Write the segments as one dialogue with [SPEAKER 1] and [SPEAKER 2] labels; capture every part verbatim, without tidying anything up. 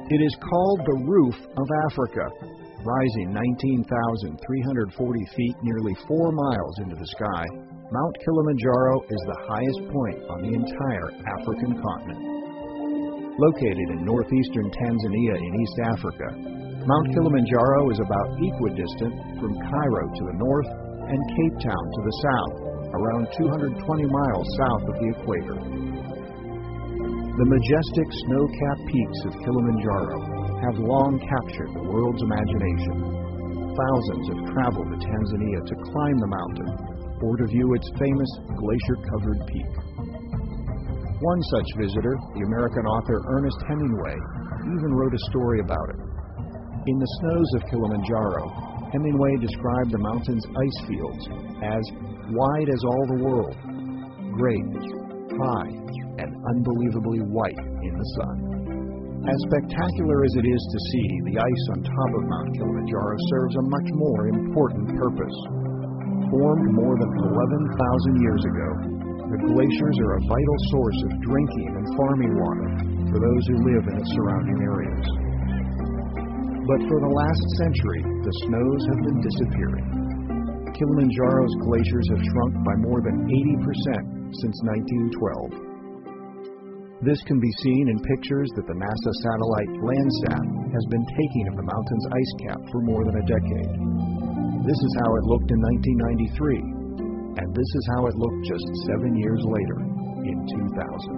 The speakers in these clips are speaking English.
[SPEAKER 1] It is called the roof of Africa, rising nineteen thousand three hundred forty feet, nearly four miles into the sky. Mount Kilimanjaro is the highest point on the entire African continent. Located in northeastern Tanzania in East Africa, Mount Kilimanjaro is about equidistant from Cairo to the north and Cape Town to the south, around two hundred twenty miles south of the equator. The majestic snow-capped peaks of Kilimanjaro have long captured the world's imagination. Thousands have traveled to Tanzania to climb the mountain or to view its famous glacier-covered peak. One such visitor, the American author Ernest Hemingway, even wrote a story about it. In the snows of Kilimanjaro, Hemingway described the mountain's ice fields as wide as all the world, great, high, and unbelievably white in the sun. As spectacular as it is to see, the ice on top of Mount Kilimanjaro serves a much more important purpose. Formed more than eleven thousand years ago, the glaciers are a vital source of drinking and farming water for those who live in its surrounding areas. But for the last century, the snows have been disappearing. Kilimanjaro's glaciers have shrunk by more than eighty percent since nineteen twelve. This can be seen in pictures that the NASA satellite Landsat has been taking of the mountain's ice cap for more than a decade. This is how it looked in nineteen ninety-three, and this is how it looked just seven years later, in two thousand.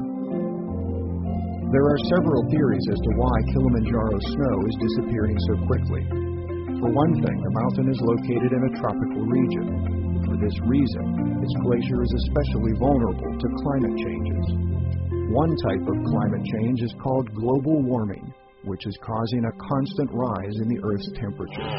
[SPEAKER 1] There are several theories as to why Kilimanjaro's snow is disappearing so quickly. For one thing, the mountain is located in a tropical region. For this reason, its glacier is especially vulnerable to climate changes. One type of climate change is called global warming, which is causing a constant rise in the Earth's temperature.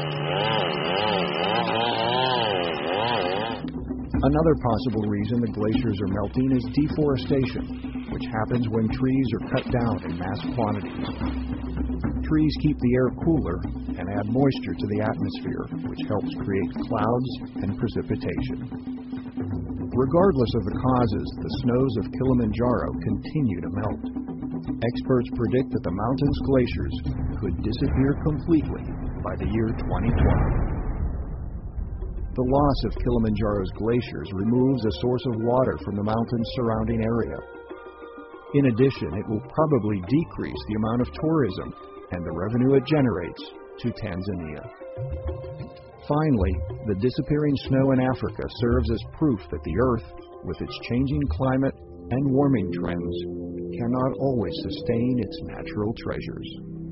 [SPEAKER 1] Another possible reason the glaciers are melting is deforestation, which happens when trees are cut down in mass quantities. Trees keep the air cooler and add moisture to the atmosphere, which helps create clouds and precipitation. Regardless of the causes, the snows of Kilimanjaro continue to melt. Experts predict that the mountain's glaciers could disappear completely by the year twenty twenty. The loss of Kilimanjaro's glaciers removes a source of water from the mountain's surrounding area. In addition, it will probably decrease the amount of tourism and the revenue it generates to Tanzania. Finally, the disappearing snow in Africa serves as proof that the Earth, with its changing climate and warming trends, cannot always sustain its natural treasures.